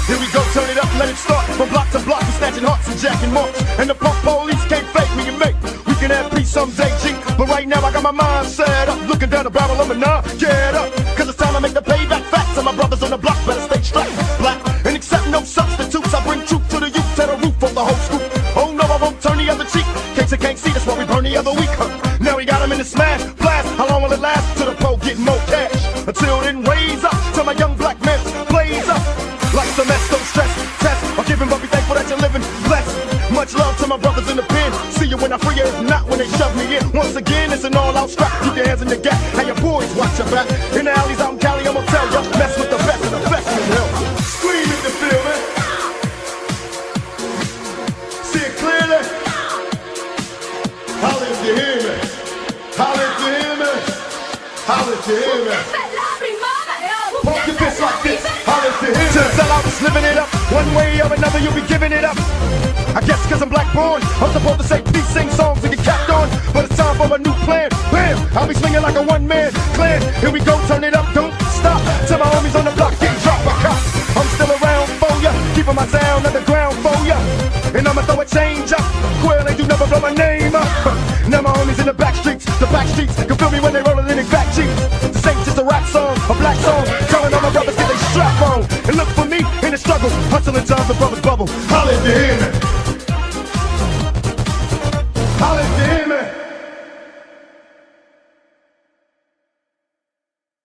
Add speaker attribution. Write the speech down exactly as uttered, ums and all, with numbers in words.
Speaker 1: Here we go, turn it up, let it start. From block to block, we snatching hearts and jacking marks. And the punk police can't fake me and make. We can have peace someday, G. But right now I got my mind set up, looking down the barrel of a nine. Get up, cause it's time to make the payback facts. And my brothers on the block better stay strapped. Black and accept no substitutes. I bring truth to the youth, to the roof of the whole scoop. Oh no, I won't turn the other cheek. Case they can't see, that's why we burn the other week. Huh? Now we got them in the smash, blast. How long will it last? Till the pole get more cash. Until then, raise up, till my young black men blaze up. Like some mess, don't stress, test, or giving, but be thankful that you're living blessed. Much love to my brothers in the pen. See you when I free you, if not when they shove me in. Once again, it's an all-out strap. Keep your hands in the gap, and your boys watch your back. In the alleys out in Cali, I'ma tell ya, mess with the best and the best will help. Scream if you feel me. See it clearly. Holla if you hear me. Holla if you hear me. Holla if you hear me. Pump your fist like this. Holla if you hear me. Till I was living it up. One way or another, you'll be giving it up. I guess cause I'm black born, I'm supposed to say please sing songs and get capped on. But it's time for a new plan. Bam! I'll be swinging like a one-man clan. Here we go, turn it up, don't stop. Till my homies on the block get dropped by cops. I'm still around for ya, keeping my sound underground for ya. And I'ma throw a change up. Quill ain't do never blow my name up. Now my homies in the back streets, the back streets can feel me when they rollin' in their back jeeps. This ain't just a rap song, a black song. Telling all my brothers get they strap on. And look for me in the struggle, hustling times the brothers bubble. Holla if you hear me.